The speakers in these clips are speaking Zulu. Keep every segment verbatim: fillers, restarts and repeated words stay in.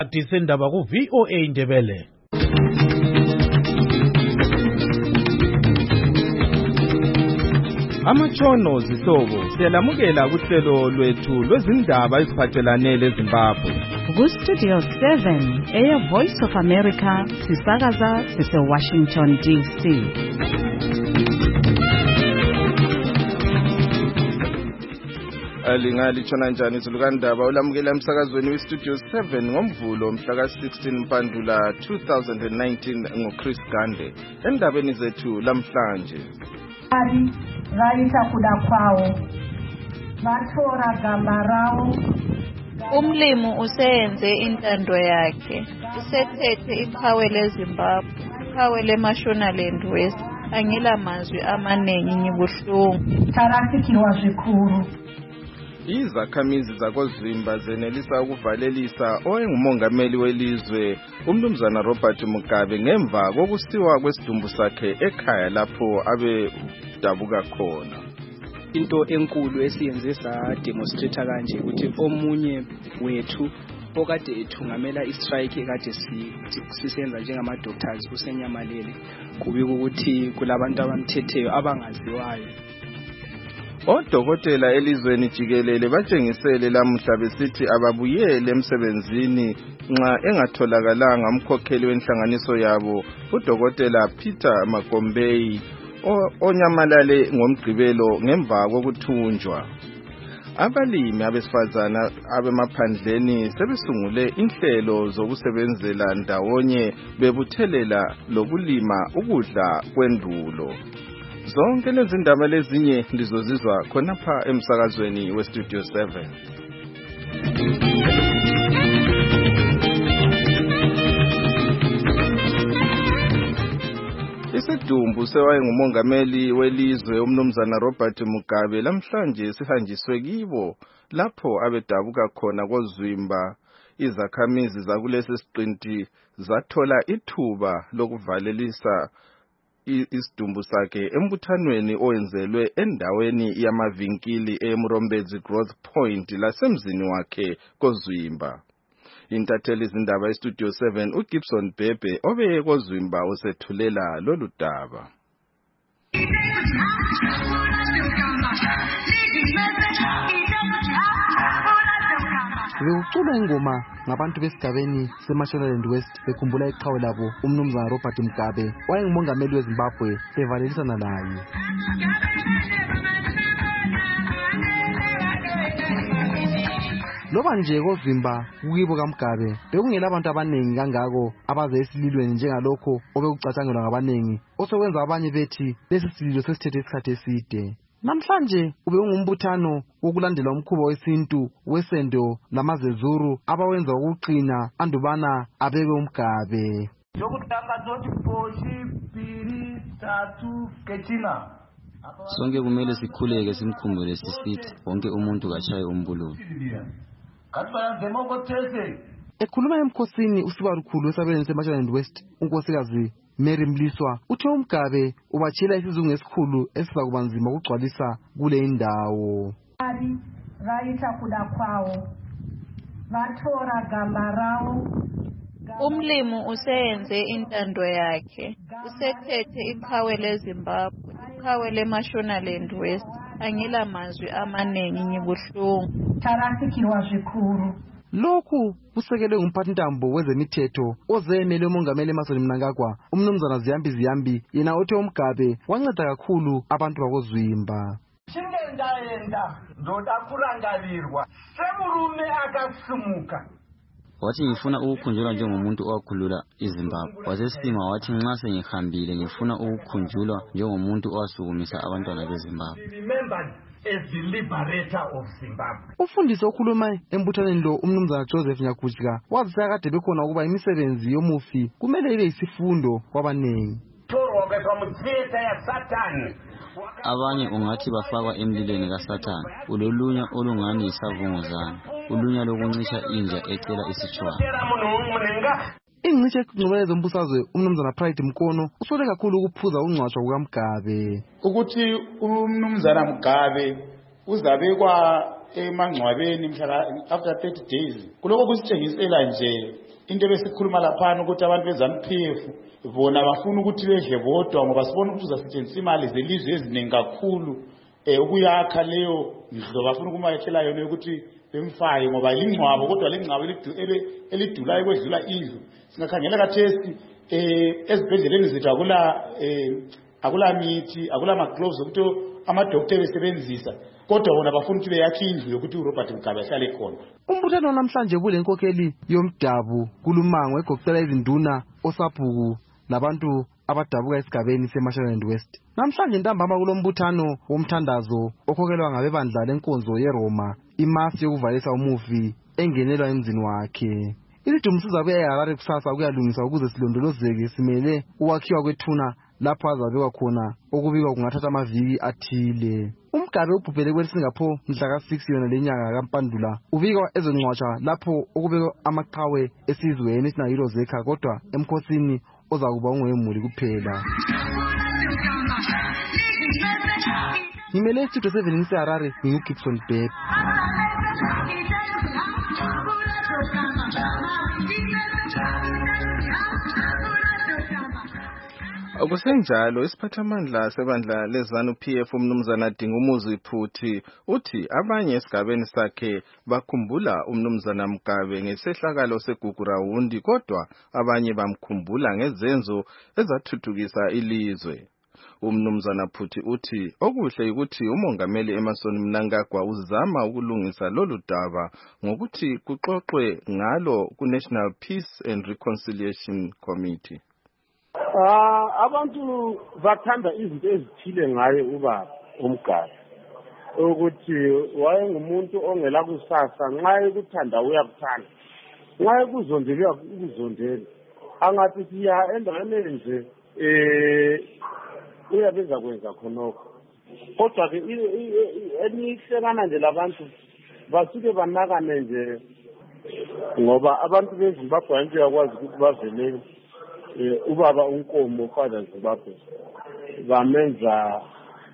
Disendaba ku V O A Ndebele. Amatshono zihlobo siyalamukela kuhlelo lwethu lwezindaba eziphathelane leZimbabwe. Ku Studio seven, Air Voice of America, sisakaza sise Washington D C. Alingali chona njani izulukandaba ulamukela emsakazweni weStudio seven ngomvulo mhla ka sixteen Mpandula two thousand nineteen ngoChris Gande. Endabeni zethu lamhlanje. Ari vaita kuda kwawo. Vatora gamba rawo. Umlimu useyenze intando yakhe. Usethethe iqhawe leZimbabwe, iqhawe leMashonaland West. Angela mazwi amanengi ngibuhlungu. Tarafikirwa zvikuru. Izakhamizi zakoZimba zenelisa ukuvalelisa oyengumongameli welizwe umnumzana Robert Mugabe ngemva kokusiwa kwesidumbu sakhe ekhaya lapho abe dabuka khona. Into enkulu esiyenze sa demonstrate kanje ukuthi omunye wethu okade ethungamela istrike ekade sisenza njengama doctors kusenyamalele kubika ukuthi kulabantu abamthetheyo abangaziwayo. Odokotela elizweni jikelele batshengisele lamuhla besithi ababuyele emsebenzini nxa engatholakalanga umkhokheli wenhlanganiso yabo udokotela Peter Magombei onyamalale ngomgqibelo ngemva kokuthunjwa. Abalimi abesifazana abemaphandleni sebesungule inhlelo zokusebenzela ndawonye bebuthelela lokulima ukudla kwendulo. Zonke lezi ndaba lezinye lizozizwa khonapha emsakazweni weStudio seven. Isidumbu sewayengumongameli welizwe umnumzana Robert Mugabe lamhlanje sihanjiswe kibo lapho abedabuka khona koZimba. Izakhamizi zakulesi siqinti zathola ithuba lokuvalelisa isidumbu sakhe embuthanweni owenzelwe endaweni yamavinkili eMrombezi Growth Point lasemzini wakhe koZimba. Intatheli izindaba eStudio seven uGibson Bebe obeye koZimba usethulela lolu daba. Bekucula ingoma ngabantu besigabeni seMashonaland West bekhumbula iqhawe labo umnumzana Robert Mugabe wayengumongameli weZimbabwe bevalelisana naye. Loba nje koZimba kuyibo kaMugabe bekungela abantu abanengi kangako abaze esililweni njengalokho obekucatshangelwa ngabanengi osokwenza abanye bethi lesi sililo sesithethe isikhathi eside. Namhlanje ube ungumbuthano wokulandela umkhuba wesintu wesendo lamazezuru abawenza ukuqina andubana abebe uMugabe. Sonke kumele sikhuleke simkhumbule sisithi wonke umuntu kashaye umbululu. Ekhuluma emkhosini usibalukhulu wesabelweni seMashonaland West unkosikazi Mary Mliswa uthe uMugabe ubachila isizungu esikhulu esiza kuba nzima ukugcwalisa kule indawo. Ari vaita kuda kwawo. Vatora gamba rawo. Umlimu useyenze intando yakhe. Usethethe iqhawe leZimbabwe, iqhawe leMashonaland West. Angela mazwi amanengi ngibuhlungu. Tarafikirwa zvikuru. Lokhu kusekelwe ngumphathintambo wezemithetho ozemele umongameli Emmerson Mnangagwa umnumzana Ziyambi Ziyambi yena othe uMugabe wanceda kakhulu abantu bakoZimba. Chingendaenda ndoda kurangarirwa semurume akasimuka. Wathi ngifuna ukukhunjulwa njengomuntu owakhulula iZimbabwe. Wasesima wathi nxa sengihambile ngifuna ukukhunjulwa njengomuntu owasukumisa abantwana beZimbabwe. As the liberator of Zimbabwe. Ufundisi okhuluma embuthaneni lo umnumzana Joseph Nyakujika wazisa kade bekhona ukuba imisebenzi yomufi kumele ibe isifundo kwabanengi. Abanye ungathi bafakwa emlilweni kaSathane, ulolunya olungani yisavunguzana, ulunya lokuncisha inja ecela isitshwala. Ingcishi eqinqubele zombusazwe umnumzana Pride Mkono usole kakhulu ukuphuza ungcwatshwa kukaMugabe. Ukuthi umnumzana Mugabe uzabekwa emangcwabeni mhla after thirty days. Kuloko kusitshengisela nje into ebesikhuluma laphana ukuthi abantu be-ZANU P F bona bafuna ukuthi bedle bodwa ngoba sibona ukuthi uzasetshenziswa imali zelizwe eziningi kakhulu um ukuyakha leyo ndlo bafuna ukumayethela yona yokuthi bemfaye ngoba lingcwabo kodwa lengcwabo elidulayo kwedlula indlu. Singakhangela kathesi um ezibhedleleni zethu akula um akula mithi akula ma-gloves ukuthi amadokotela besebenzisa kodwa bona bafuna ukuthi beyakhe indlu yokuthi uRobert Mugabe ahlale khona. Umbuthano namhlanje bule nkokheli yomdabu kulumango egoqela izinduna osabhuku labantu abadabuka esigabeni seMashonaland West. Namhlanje ntambama kulombuthano womthandazo okhokhelwa ngabebandla lenkonzo yeRoma imasi yokuvalisa umufi engenelwa emzini wakhe. Ilidumbu sizabuya eHarare kusasa ukuyalungisa ukuze silondolozeke simele ukwakhiwa kwethuna lapho azabekwa khona okubikwa kungathatha amaviki athile. Umgabe ubhubhele kweSingapore mhla ka six yona lenyanga kaMpandula ubikwa ezongcwatshwa lapho okubekwa amaqhawe esizweni esinayilo zekha kodwa emkhosini ozakuba ungwemuli kuphela. Ngimele studio seven eHarare nginguGibson Beb. Kusenjalo isiphathamandla sebandla leZANU P F umnumzana Dingumuzi Phuthi uthi abanye esigabeni sakhe bakhumbula umnumzana Mugabe ngesehlakalo segugurawundi kodwa abanye bamkhumbula ngezenzo ezathuthukisa ilizwe. Umnumzana Phuthi uthi okuhle ukuthi umongameli Emmerson Mnangagwa uzama ukulungisa lolu daba ngokuthi kuxoxwe ngalo ku-National Peace and Reconciliation Committee. Ah abantu bathanda izinto ezithile ngaye ubaba uMgabe ukuthi wayengumuntu ongela kusasa nxa ekuthanda uyakuthanda nxa ekuzondela ukuzondela angathi siya endaweni nje eh uyabenza kwenza khonokho kodwa ke enihlekana nje labantu basuke banakane nje ngoba abantu beZimbabwe anje yakwazi ukuthi bavele ubaba uNkomo father Zimbabwe bamenza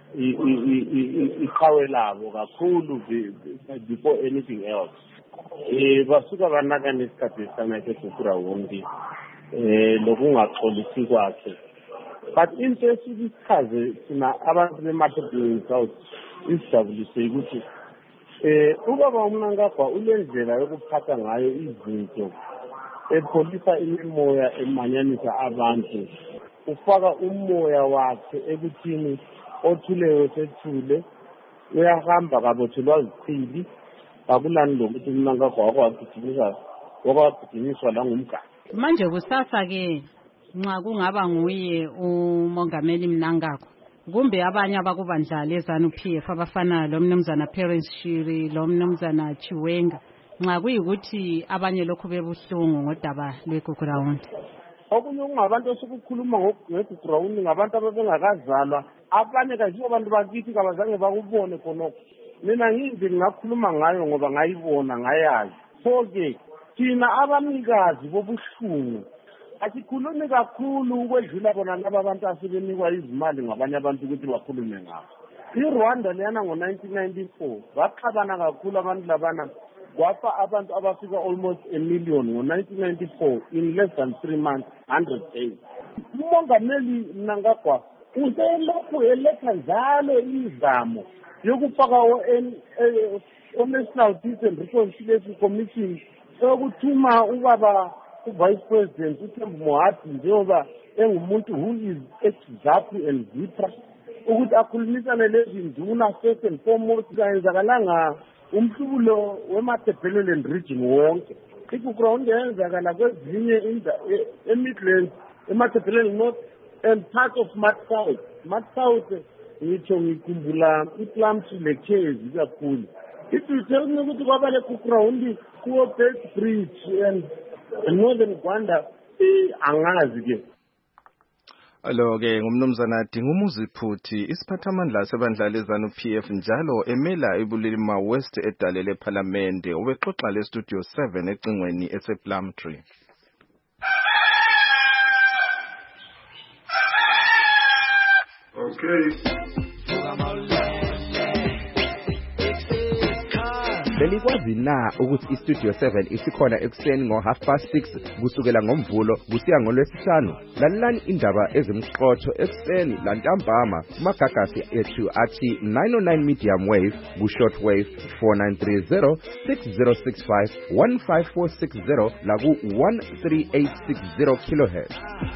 iqhawe labo kakhulu before anything else. Eh basuka banaka nesikhathi sana segugurawundi eh lokungaxolisi kwakhe. But into esichaze sina abantu beMatabeleland South isijabulise ukuthi eh ubaba uMnangagwa ulendlela yokuphatha ngayo izinto epholisa imimoya emanyanisa abantu ufaka umoya wakhe ekuthini othuleyo sethule uyahamba kabothelwa izichili akulani lokuthi uMnangagwa wakwagijimisa wakwagijimiswa la ngumgaba. Manje kusasa ke nxa kungaba nguye umongameli Mnangagwa kumbe abanye abakubandla leZANU P F abafana lo mnumzana Parents Shiri lo mnumzana Chiwenga nxa kuyikuthi abanye lokho bebuhlungu ngodaba lwegugurawundi. Okunye kungabantu osokukhuluma ngegugurawundi ngabantu ababengakazalwa abanye kaziyo abantu bakithi kabazange bakubone khonokho. Mina ngithi ngingakhuluma ngayo ngoba ngayibona ngayazi. So ke thina abanikazi bobuhlungu asikhulume kakhulu ukwedlula bona laba abantu asebenikwa izimali ngabanye abantu ukuthi bakhulume ngabo. IRwanda leyana ngo nineteen ninety-four baxabana kakhulu abantu labana kwafa abantu abafika almost a million ngo nineteen ninety-four in less than three months, one hundred days. Umongameli Mnangagwa uselokhu eletha njalo imizamo yokufaka o-National Peace and Reconciliation Commission okuthuma ubaba uVice President uThembu Mohathi njengoba engumuntu who is ex-ZAPU and ZIPRA ukuthi akhulumisane lezi nduna first and foremost kayenzakalanga umhlubulo weMatabeleland region wonke. Igugurawundi yenzakala kwezinye eMidlands, eMatabeleland North and part of Matsouth. Matsouth ngitsho ngikhumbula iPlumtree leChezi kakhulu. It will tell me ukuthi kwaba legugurawundi kuwo Belt Bridge and Northern Rwanda angazi ke. Alo ke ngumnumzana Dingumuzi Phuthi isiphathamandla sebandla leZANU P F njalo emela ibulilima West edale leParliament ubexoxa le Studio seven ecingweni esePlumtree. Okay. Belikwazi na ukuthi iStudio seven isikhona ekuseni ngo half past six kusukela ngomvulo kusiya ngolwesihlanu? Lalelani indaba ezimqotho ekuseni lantambama kumagagasi ethu athi nine oh nine medium wave ku short wave four nine three zero six zero six five one five four six zero la ku one three eight six zero kilohertz.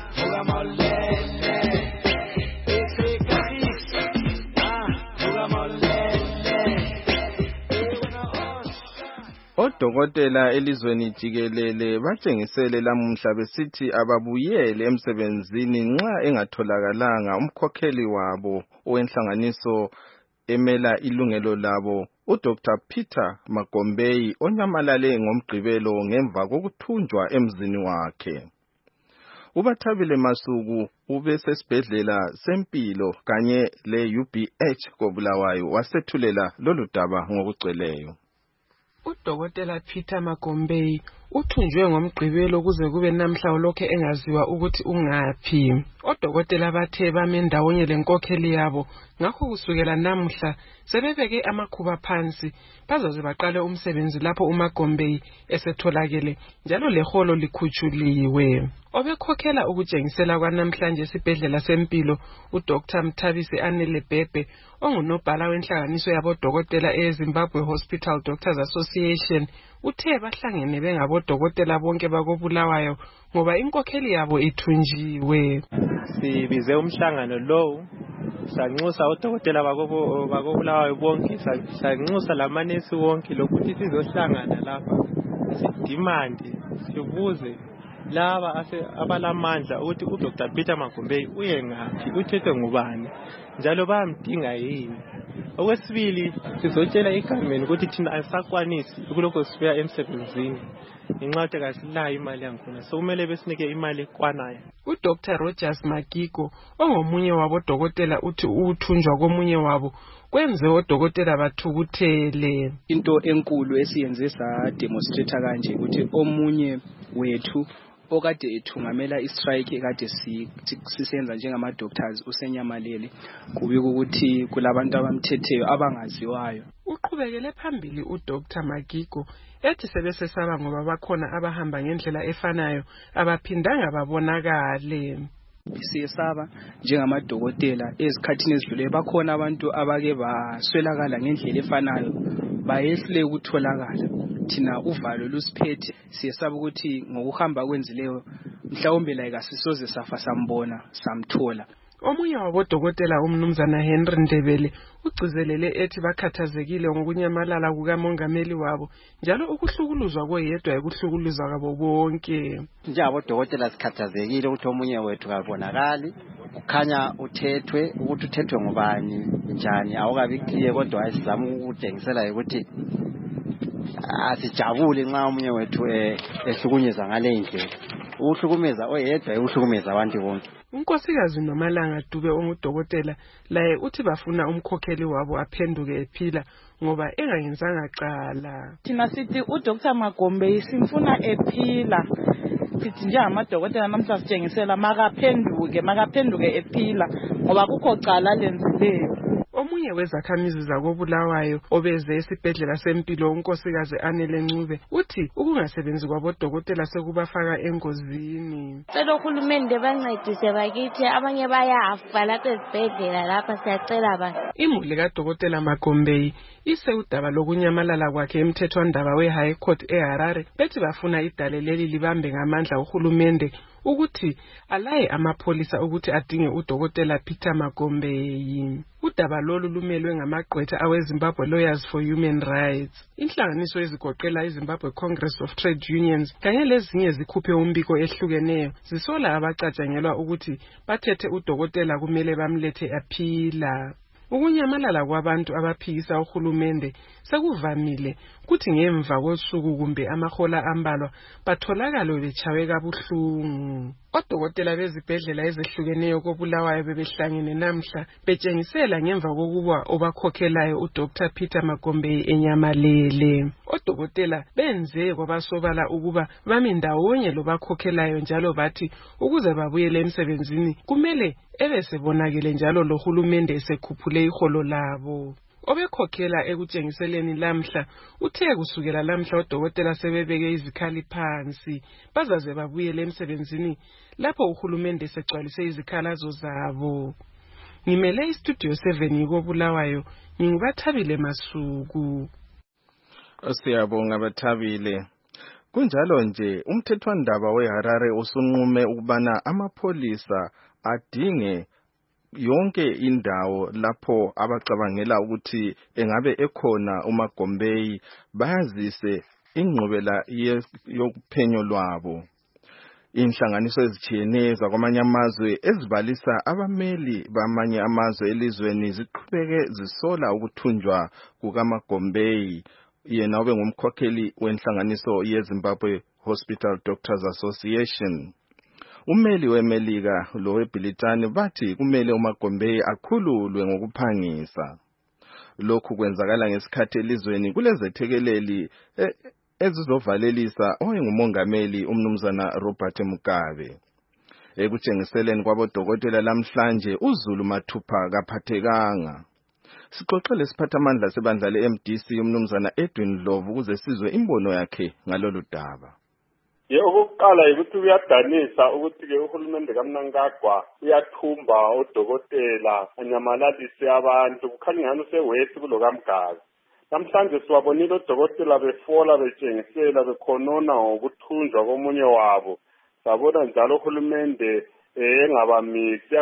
Odokotela elizweni jikelele batshengisele lamuhla besithi ababuyele emsebenzini nxa engatholakalanga umkhokheli wabo owenhlanganiso emela ilungelo labo uDoctor Peter Magombei onyamalale ngomgqibelo ngemva kokuthunjwa emzini wakhe. Ubathabile Masuku ubesesibhedlela sempilo kanye le U B H koBulawayo wasethulela lolu daba ngokugcweleyo. Udokotela Peter Magombei uthunjwe ngomgqibelo kuze kube namhla lokho engaziwa ukuthi ungaphi. Odokotela bathe bame ndawonye lenkokheli yabo ngakho kusukela namhla sebebeke amakhuba phansi bazoze baqale umsebenzi lapho uMagombei esetholakele njalo leholo likhutshuliwe. Obekhokhela ukujengisela kwanamhlanje esibhedlela sempilo uDoctor Mthabisi Anele Bhebhe ongunobhala wenhlanganiso yabodokotela eZimbabwe Hospital Doctors Association uthe bahlangene bengabodokotela bonke bakoBulawayo ngoba inkokheli yabo ithunjiwe. Sibize umhlangano lowo sanxusa odokotela bakoBulawayo bonke sanxusa lamanesi wonke lokuthi sizohlangana lapha sidimandi sibuze laba abalamandla ukuthi uDoctor Peter Magombei uye ngaphi uthethwe ngubani njalo bayamdinga yini. Okwesibili sizotshela igovernment ukuthi thina asakwanisi ukulokho sifika emsebenzini ngenxa yokuthi kasilayo imali yakhona so kumele besinike imali kwanayo. uDoctor Rogers Magigo ongomunye wabodokotela uthi ukuthunjwa komunye wabo kwenze odokotela bathukuthele. Into enkulu esiyenze sa demonstrate kanje ukuthi omunye wethu okade ethungamela istrike ekade sisenza njengama doctors usenyamalele kubika ukuthi kulabantu abamthetheyo abangaziwayo. Uqhubekele phambili uDoctor Magigo ethi sebesesaba ngoba bakhona abahamba ngendlela efanayo abaphindanga babonakale. Siyesaba njengamadokotela ezikhathini ezidlule bakhona abantu abake baswelakala ngendlela efanayo bayehlule ukutholakala. Thina uvalo lusiphethe siyesaba ukuthi ngokuhamba kwenzileyo mhlawumbe la ikasisoze safa sambona samthola. Omunye wabodokotela umnumzana Henry Ndebele ugcizelele ethi bakhathazekile ngokunyamalala kukamongameli wabo njalo ukuhlukuluzwa koyedwa ekuhlukuluzwa kwabo bonke. Njengabodokotela sikhathazekile ukuthi omunye wethu kabonakali kukhanya uthethwe ukuthi uthethwe ngubani njani awukabi clear kodwa ayizama ukujengisela ukuthi asijabule nxa omunye wethu ehlukunyezwa ngale ndlela. Ukuhlukumeza oyedwa ukuhlukumeza abantu bonke. Unkosikazi Nomalanga Dube ongudokotela laye uthi bafuna umkhokheli wabo aphenduke ephila ngoba engayenzanga cala. Thina sithi uDoctor Magombei simfuna ephila. Sithi njengamadokotela namhla sitshengisela makaphenduke makaphenduke ephila ngoba kukho cala lenzileyo. Omunye wezakhamizi zakoBulawayo obeze esibhedlela sempilo unkosikazi Anele Ncube uthi ukungasebenzi kwabodokotela sekubafaka engozini. Cela uhulumende bancedise bakithi abanye bayafa lapha esibhedlela lapha siyacela ba. Imuli kaDokotela Magombei ise udaba lokunyamalala kwakhe emthethwandaba weHigh Court eHarare bethi bafuna idale leli libambe ngamandla uhulumende ukuthi alaye amapholisa ukuthi adinge uDokotela Peter Magombei. Udaba lolu lumelwe ngamagqwetha aweZimbabwe Lawyers for Human Rights. Inhlanganiso ezigoqela iZimbabwe Congress of Trade Unions kanye lezinye zikhuphe umbiko ehlukeneyo zisola abacatshangelwa ukuthi bathethe uDokotela kumele bamlethe aphila. Ukunyamalala kwabantu abaphikisa uhulumende sekuvamile kuthi ngemva kosuku kumbe amahola ambalwa batholakala bechawe kabuhlungu. Odokotela bezibhedlela ezehlukeneyo koBulawayo bebehlangene namhla betshengisela ngemva kokuba obakhokhelayo uDoctor Peter Magombei enyamalele. Odokotela benze kwabasobala ukuba bami ndawonye lobakhokhelayo njalo bathi ukuze babuyele emsebenzini kumele ebesebonakele njalo lohulumende esekhuphule iholo labo. obekhokhela ekutshengiseleni lamhla uthe kusukela lamhla odokotela sebebeke izikhali phansi bazaze babuyele emsebenzini lapho uhulumende segcwalise izikhalazo zabo. Ngimele istudio seven koBulawayo, ngingubathabile Masuku. Siyabonga Bathabile. Kunjalo nje umthethwandaba weHarare usunqume ukubana amapholisa adinge yonke indawo lapho abacabangela ukuthi engabe ekhona uMagombeyi bayazise ingqubela yokuphenyo lwabo. Inhlanganiso ezitshiyeneyo zakwamanye amazwe ezibalisa abameli bamanye amazwe elizweni ziqhubeke zisola ukuthunjwa kukaMagombeyi, yena obe ngumkhokheli wenhlanganiso yeZimbabwe Hospital Doctors Association. Umeli weMelika lo weBritani bathi kumele uMagombeyi akhululwe ngokuphangisa. Lokhu kwenzakala ngesikhathi elizweni kulezethekeleli e ezizovalelisa oyengumongameli umnumzana Robert Mugabe. Ekutshengiseleni kwabodokotela lamhlanje uZulu Mathupha kaphathekanga. Sixoxele isiphathamandla sebandla le-M D C umnumzana Edwin Ndlovu ukuze sizwe imbono yakhe ngalolu daba. Ye okokuqala ukuthi uyadanisa ukuthi ke uhulumende kaMnangagwa uyathumba odokotela anyamalalise abantu kukhanya ngani usewest kulo kaMgazi. Namhlanje siwabonile odokotela befola betshengisela bekhonona ngokuthunjwa komunye wabo. Sabona njalo uhulumende engabamisi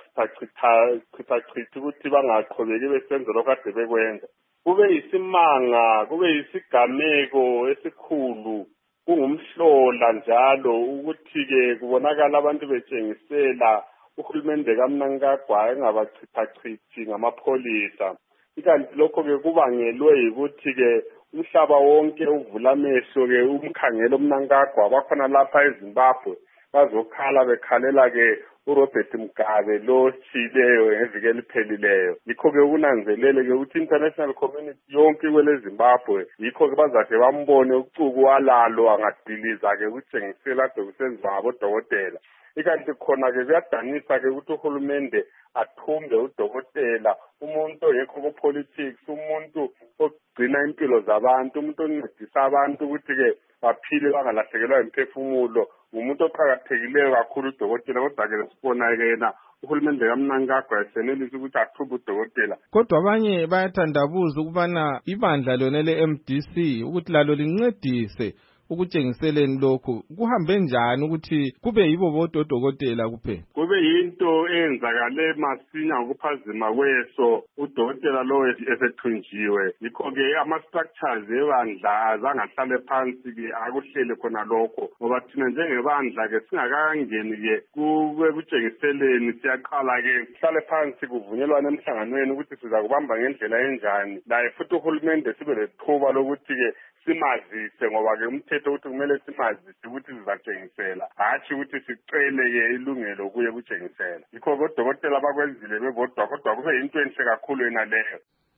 engabachitha ukuthi bangaqhubeki besenze lokho kade bekwenza. Kube yisimanga, kube yisigameko esikhulu, kungumhlola njalo ukuthi ke kubonakala abantu betshengisela uhulumende kaMnangagwa engabachithachithi ngamapholisa. Ikanti lokho ke kubangelwe yikuthi ke umhlaba wonke uvula amehlo ke umkhangelo uMnangagwa bakhona lapha eZimbabwe bazokhala bekhalela ke uRobert Mugabe lo chileyo ngeviki eliphelileyo. Yikho ke kunanzelele ke ukuthi international community yonke kwele Zimbabwe yikho ke bazathi bambone ucuku walalo angadiliza ke ukuthengisela ade kusenziwa ngabodokotela. Ikanti khona ke kuyadanisa ke ukuthi uhulumende athumbe udokotela, umuntu ongekho ku-politics, umuntu ogcina impilo zabantu, umuntu oncedisa abantu ukuthi ke baphile bangalahlekelwa imphefumulo, umuntu oqhakathekileyo kakhulu udokotela. Kodwa ke sibona ke yena uhulumende kaMnangagwa esenelisa ukuthi athumbe udokotela. Kodwa abanye bayathandabuza ukubana ibandla lona le-M D C ukuthi lalo lincedise ukutshengiseleni lokhu kuhambe njani ukuthi kube yibo bodwa odokotela kuphela. Kube yinto eyenzakale masinya ngokuphazima kweso udokotela lo esethunjiwe. Yikho ke ama-structures ebandla azangahlale phansi ke akuhlele khona lokho, ngoba thina njengebandla ke singakangeni ke kube kutshengiseleni siyaqala ke sihlale phansi kuvunyelwana emhlanganweni ukuthi siza kubamba ngendlela enjani. Laye futhi uhulumende sibe lethuba lokuthi ke simazise, ngoba ke umthetho ukuthi kumele simazise ukuthi sizatshengisela, hatshi ukuthi sicele ke ilungelo kuye kutshengisela. Yikho kodokotela bakwenzile bebodwa, kodwa kube yinto enhle kakhulu yena leyo.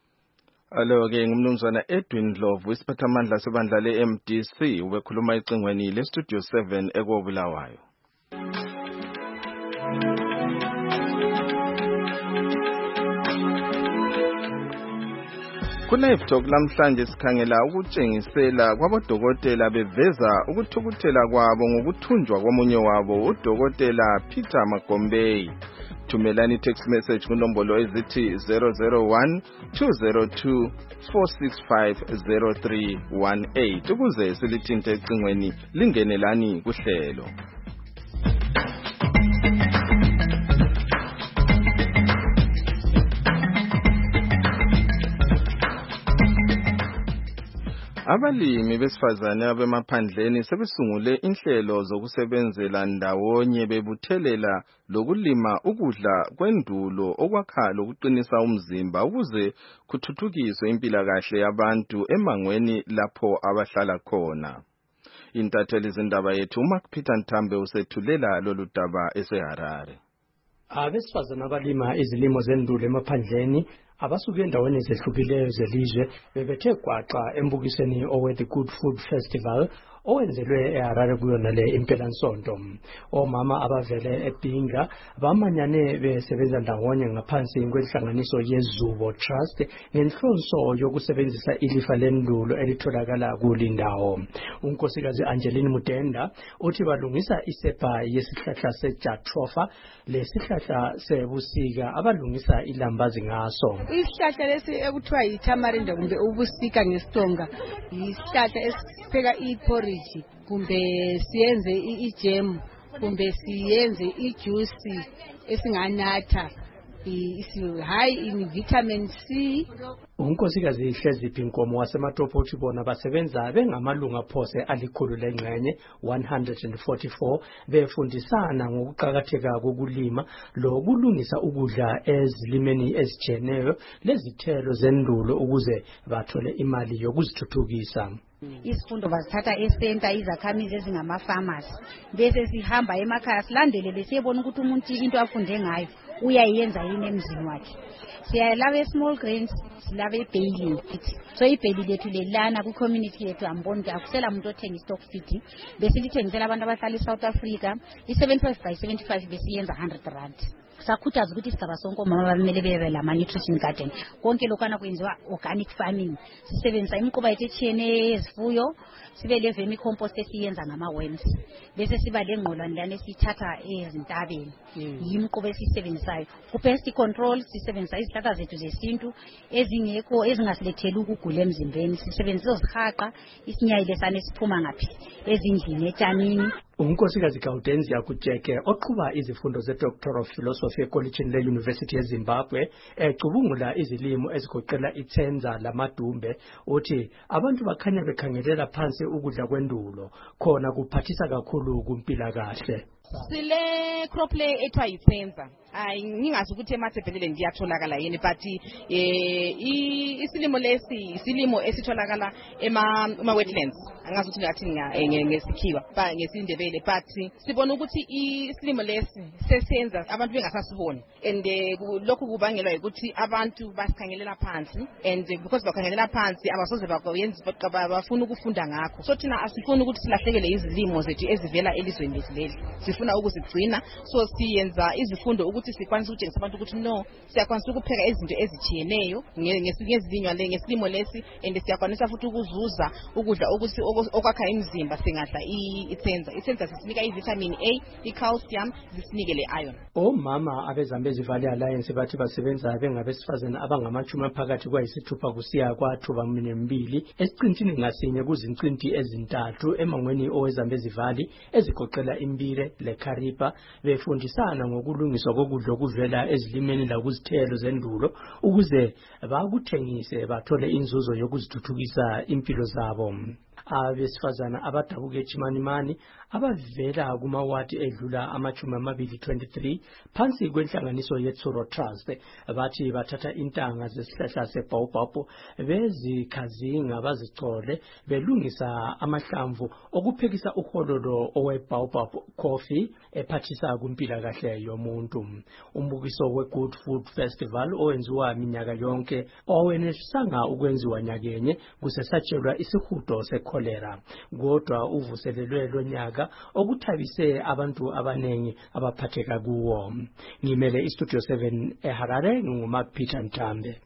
Alo ke ngumnumzana Edwin Ndlovu isiphathamandla sebandla le-M D C ubekhuluma ecingweni le-Studio seven ekoBulawayo. Ku-Live Talk lamhlanje sikhangela ukutshengisela kwabodokotela beveza ukuthukuthela kwabo ngokuthunjwa komunye wabo udokotela Peter Magombeyi. Thumelani text message kunombolo ezithi zero zero one two zero two four six five zero three one eight ukuze silithinte ecingweni lingenelani kuhlelo. Abalimi besifazane abemaphandleni sebesungule inhlelo zokusebenzela ndawonye bebuthelela lokulima ukudla kwendulo okwakha lokuqinisa umzimba ukuze kuthuthukiswe impilakahle yabantu emangweni lapho abahlala khona. Intatheli zindaba yethu uMark Peter Ntambe usethulela lolu daba eseHarare. Abesifazane abalima izilimo zendulo emaphandleni abasuke endaweni ezehlukileyo zelizwe bebethe gwaqa embukisweni owe The Good Food Festival owenzelwe eHarare kuyona le impelasonto. Omama abavele eBhinga bamanyane besebenza ndawonye ngaphansi kwenhlanganiso yeZubo Trust ngenhloso yokusebenzisa ilifa lendulo elitholakala kulindawo. Unkosikazi Angeline Mudenda uthi balungisa isepa yesihlahla seJatropha lesihlahla sebusika abalungisa ilambazi ngaso. Isihlahla lesi ekuthiwa yitamarind kumbe ubusika ngesitsonga isihlahla esipheka iporridge kumbe siyenze ijam kumbe siyenze ijuice esinganatha isi high in vitamin C. Unkosikazi Hleziphi Nkomo waseMatopo uthi bona basebenza bengamalunga phose alikhulu lengxenye one hundred forty-four befundisana ngokuqhakatheka kokulima lokulungisa ukudla ezilimeni ezijeneyo lezithelo zendulo ukuze bathole imali yokuzithuthukisa. Isifundo bazithatha eCenter izakhamizi ezingama-farmers bese sihamba emakhaya silandelele siyebona ukuthi umuntu into afunde ngayo uyayenza yini emzini wakhe. Siyalava e-small grains, silava e-bailey. So i-bailey lethu lelana ku-community yethu amboni ukuthi akusela umuntu othenga i-stock feeding bese lithengisela abantu abahlala eSouth Africa i-seventy-five by seventy-five besiyenza one hundred rand. Sakhuthaza ukuthi isigaba sonke omama bamele bebe lama nutrition garden konke lokana kwenziwa organic farming sisebenzisa imiquba yethu etshiyeneyo yezifuyo sibe le vermicompost esiyenza ngama-worms bese siba le ngqolwane lana esiyithatha ezintabeni yimiquba esiyisebenzisayo ku-pest control sisebenzisa izihlahla zethu zesintu ezingekho ezingasiletheli ukugula emzimbeni sisebenzisa izihaqa isinyayi lesane siphuma ngaphi ezindlini etshanini. Unkosikazi Gaudenzia Kujeke oqhuba izifundo ze-Doctor of Philosophy ekolitshini le-University yeZimbabwe ecubungula izilimo ezigoqela ithenza lamadumbe uthi abantu bakhanya bekhangelela phansi ukudla kwendulo khona kuphathisa kakhulu kumpilakahle. Sile crop le ethiwa yithenza hayi ngingazi ukuthi emathebhelele ndiyatholakala yini but eh isilimo lesi isilimo esitholakala ema ema wetlands angazi ukuthi ngathi ngesikhiwa ba ngesindebele but sibona ukuthi isilimo lesi sesenza abantu bengasasiboni and lokhu kubangelwa ukuthi abantu basikhangelela phansi and because bakhangelela phansi abasoze bakwenza bafuna ukufunda ngakho so thina asifuni ukuthi silahlekele izilimo zethu ezivela elizweni leli sifuna ukuzigcina so siyenza izifundo ukuthi sikwanise ukutshengisa abantu ukuthi no siyakwanisa ukupheka izinto ezitshiyeneyo ngezinywa le ngesilimo lesi and siyakwanisa futhi ukuzuza ukudla ukuthi okwakha imizimba singadla ithenza ithenza sisinika ivitamin A icalcium zisinike le iron. Omama abezambezi Valley Alliance bathi basebenza bengabesifazana abangamachumi phakathi kwayisithupha kusiya kwathuba mbili esiqintini ngasinye kuzincinti ezintathu emangweni owezambezi Valley ezigoqela imbire leKharipa befundisana ngokulungiswa kokudla okuvela ezilimeni lakuzithelo zendulo ukuze bakuthengise bathole inzuzo yokuzithuthukisa impilo zabo. Abesifazana abadabuke eChimanimani abavela kumawadi edlula amachumi amabili twenty-three phansi kwenhlanganiso yeTsuro Trust bathi bathatha intanga zesihlahla seBaobab bezikhazinga bazicole belungisa amahlamvu okuphekisa uhololo oweBaobab coffee ephathisa kumpilakahle yomuntu. Umbukiso weGood Food Festival owenziwa minyaka yonke owenelisanga ukwenziwa nyakenye kusesatshelwa isihudo sekholera kodwa uvuselelwe lonyaka okuthabise abantu abanengi abaphatheka kuwo. Ngimele iStudio seven eHarare nguma Peter Ntambe.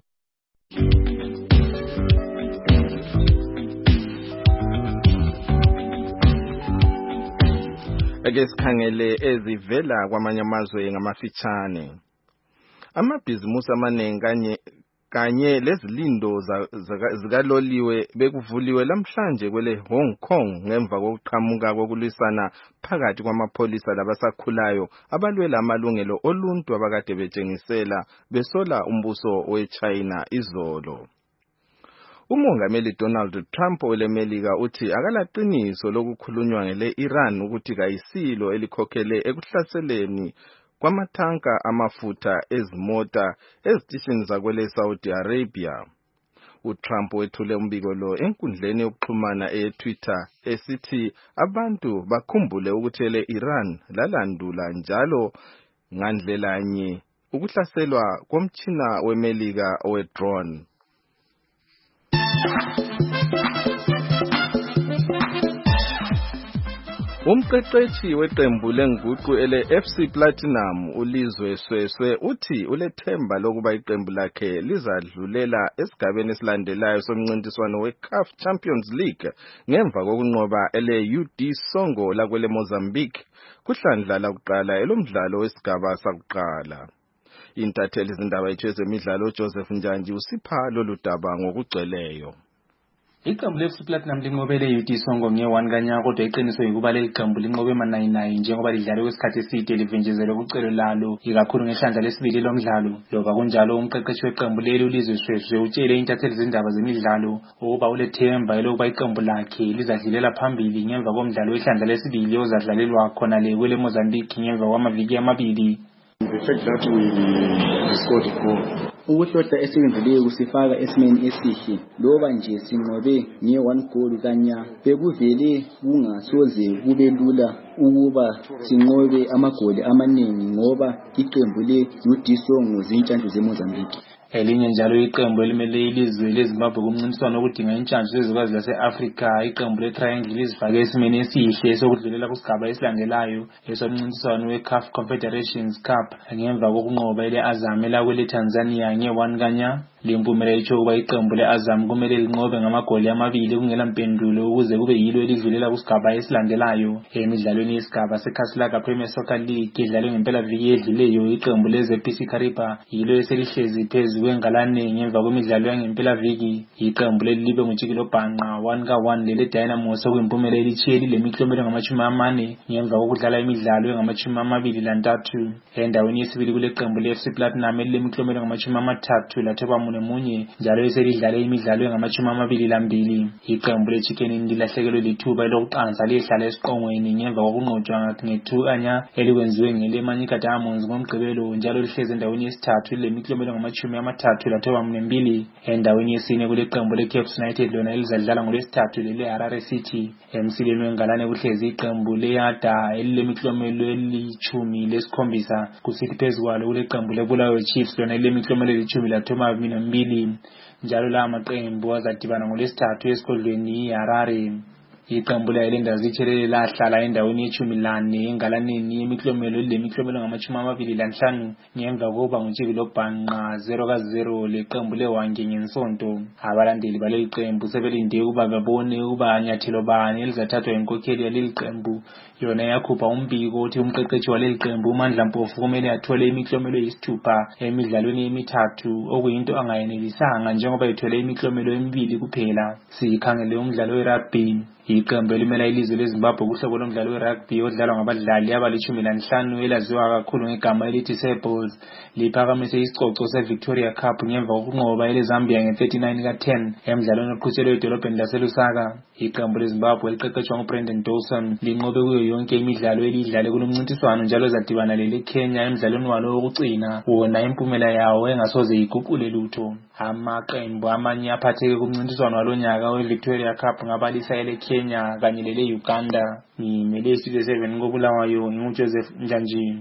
Ake sikhangele ezivela kwamanye amazwe ngamafitshane. Amabhizimusi amaningi kanye kanye lezilindo zikaloliwe bekuvuliwe lamhlanje kwele Hong Kong ngemva kokuqhamuka kokulwisana phakathi kwamapholisa labasakhulayo abalwela amalungelo oluntu abakade betshengisela besola umbuso weChina izolo. Umongameli Donald Trump welemelika uthi akalaqiniso lokukhulunywa ngele Iran ukuthi kayisilo elikhokhele ekuhlaseleni kwamathanka amafutha ezimota ezitishini zakwele Saudi Arabia. uTrump wethule umbiko lo enkundleni yokuxhumana eTwitter esithi abantu bakhumbule ukuthi ele Iran lalandula njalo ngandlelanye ukuhlaselwa komtshina wemelika owe-drone. Umqeqeshi weqembu lenguqu ele F C Platinum uLizwe Sweswe uthi ulethemba lokuba iqembu lakhe lizadlulela esigabeni esilandelayo somncintiswano weCAF Champions League ngemva kokunqoba ele U D Songo lakwele Mozambique kuhlandla lakuqala elomdlalo wesigaba sakuqala. Intatheli izindaba yethu ezemidlalo Joseph Njanji usipha lolu daba ngokugcweleyo. Iqembu le-F C Platinum linqobele U D Songo nge-one kanyaka kodwa iqiniso ukuba leli qembu linqobe manayinayi njengoba lidlale kwesikhathi eside livenjezelwe kucelo lalo ikakhulu ngehlandla lesibili lomdlalo. Loba kunjalo umqeqeshi weqembu leli uLizwe Sweswe utshele intatheli izindaba zemidlalo ukuba ulethemba elokuba iqembu lakhe lizadlulela phambili ngemva komdlalo wehlandla lesibili ozadlalelwa khona le kwele Mozambique ngemva kwamaviki amabili. The fact that we scored a goal. Ukuhlohla esikwenzileyo kusifaka esimeni esihle loba nje sinqobe nge one goal kanya bekuvele kungasoze kube lula ukuba sinqobe amagoli amaningi ngoba iqembu le U D Songo zintshantshu zeMozambique. Elinye njalo iqembu elimele ilizwe leZimbabwe kumncintiswano okudinga intshantshu zezwekazi lase-Afrika iqembu le-Triangle lizifake esimeni esihle sokudlulela kusigaba esilandelayo esomncintiswano we-CAF Confederations Cup ngemva kokunqoba ile-Azam elakwele Tanzania nge-one kanya. Limpumela itsho ukuba iqembu le-Azam kumele linqobe ngamagoli amabili kungela mpendulo ukuze kube yilo elidlulela kusigaba esilandelayo. Emidlalweni yesigaba seKhasilaka Premier Soccer League edlalwe ngempelaviki edluleyo iqembu le-Z P C Kariba yilo eselihlezi phezu kwengalane ngemva kwemidlalo yangempelaviki. Iqembu leli libe ngutshikilo bhanqa one ka one lele Dynamos okuyimpumela elithiye lilemiklomelo ngamashumi amane ngemva kokudlala imidlalo engamashumi amabili lantathu. Endaweni yesibili kule qembu le-F C Platinum elilemiklomelo ngamashumi amathathu lathoba munye njalo eselidlale imidlalo engamashumi amabili lambili. Iqembu leChicken lilahlekelwe lithuba lokuqansa lihlala esiqongweni ngemva kokunqotshwa nge-two kanya elikwenziwe ngeleManyika Diamonds ngomgqibelo njalo lihlezi endaweni yesithathu lilemiklomelo ngamashumi amathathu lathoba mbili. Endaweni yesine kule qembu leCape United lona elizadlala ngolwesithathu lele Harare City. Emsileni wengalane kuhlezi iqembu leYada elilemiklomelo elitshumi lesikhombisa kusithi phezu kwalo kule qembu leBulawayo Chiefs lona elilemiklomelo elitshumi lathoba mbili. Njalo la maqembu azadibana ngolwesithathu esigodlweni iHarare. Iqembu le-Highlanders zithelele lahlala endaweni yeshumi lane engalaneni yemiklomelo lemiklomelo ngamashumi amabili lanhlanu ngemva kokuba ngutshikilo bhanqa zero ka zero leqembu leWange ngensonto. Abalandeli baleli qembu sebelinde ukuba babone ukuba nyathelo bani elizathathwa inkokheli yaleli qembu. Yona yakhupha umbiko uthi umqeqeshi waleli qembu uMandla Mpofu kumele athole imiklomelo eyisithupha emidlalweni emithathu okuyinto angayenelisanga njengoba ethole imiklomelo emibili kuphela. Sikhangele umdlalo werugby. Iqembu elimela ilizwe leZimbabwe kuhlobo lomdlalo werugby odlalwa ngabadlali abalishumi lanhlanu elaziwa kakhulu ngegama elithi Sables liphakamise isicoco seVictoria Cup ngemva kokunqoba eleZambia nge-thirty-nine ka ten emdlalweni oqhutshelwe edolobheni laseLusaka. Iqembu leZimbabwe liqeqeshwa nguBrendan Dawson linqobe kuyo yonke imidlalo elidlale kulomncintiswano njalo zadibana leleKenya emdlalweni walo wokucina wona impumela yawo engasoze iguqule lutho. Amaqembu amanye aphatheke kumncintiswano walonyaka weVictoria Cup ngabalisa eleKenya Kenya kanye lele Uganda. Ngimele Studio seven koBulawayo nguJoseph Njanji.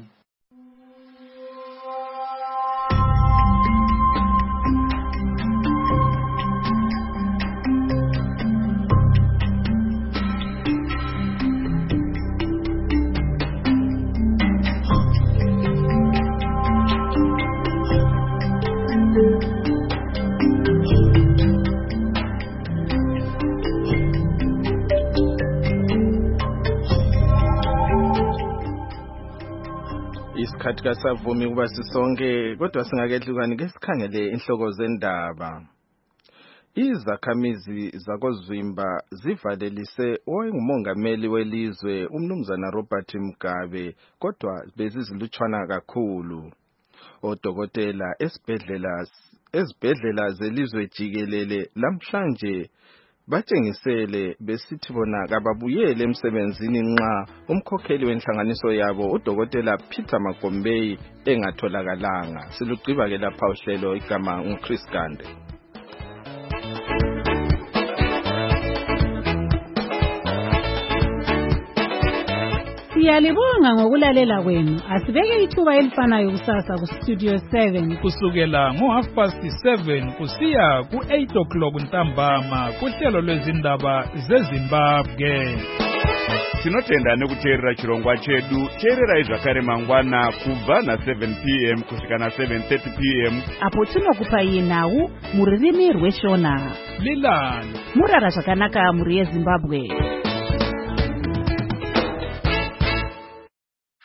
Isikhathi kasavumi ukuba sisonke kodwa singakehlukani ke sikhangele inhloko zendaba. Izakhamizi zakoZwimba zivalelise owayengumongameli welizwe umnumzana Robert Mugabe kodwa bezizilutshwana kakhulu. Odokotela esibhedlela ezibhedlela zelizwe jikelele lamhlanje batshengisele besithi bona kababuyele emsebenzini nxa umkhokheli wenhlanganiso yabo udokotela Peter Magombei engatholakalanga. Silugqiba ke lapha uhlelo igama nguChris Gande. Siyalibonga ngokulalela kwenu. Asibeke ithuba elifanayo kusasa ku Studio seven kusukela ngo half past seven kusiya ku eight o'clock ntambama kuhlelo lwezindaba zeZimbabwe. tinotenda nekuteerera chirongwa chedu. Teererai zvakare mangwana kubva na seven p m kusvika na seven thirty p m apo tinokupai nhau mururimi rweshona. Lilan murara zvakanaka muri yeZimbabwe.